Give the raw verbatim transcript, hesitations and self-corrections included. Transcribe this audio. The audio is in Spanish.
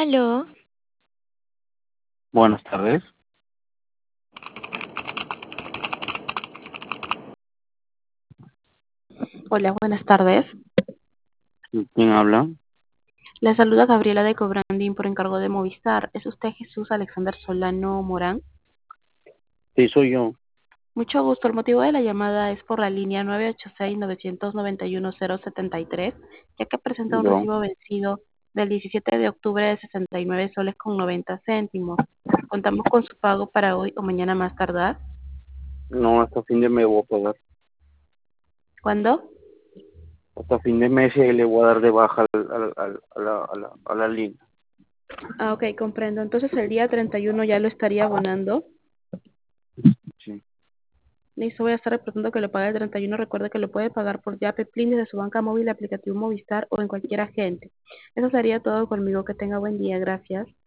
Aló, Buenas tardes. Hola, buenas tardes. ¿Quién habla? Le saluda Gabriela de Cobrandín por encargo de Movistar. ¿Es usted Jesús Alexander Solano Morán? Sí, soy yo. Mucho gusto. El motivo de la llamada es por la línea nueve ocho seis, nueve nueve uno, cero siete tres, ya que presenta un Yo. recibo vencido del diecisiete de octubre de sesenta y nueve soles con noventa céntimos. Contamos con su pago para hoy o mañana más tardar. No, hasta fin de mes voy a pagar. ¿Cuándo? Hasta fin de mes eh, le voy a dar de baja al, al- al- a, la, a, la, a la línea. Ah, ok, comprendo. Entonces el día treinta y uno ya lo estaría abonando. Sí. Listo, voy a estar reportando que lo pague el treinta y uno. Recuerde que lo puede pagar por Yape, Plin desde su banca móvil, aplicativo Movistar o en cualquier agente. Eso sería todo conmigo. Que tenga buen día. Gracias.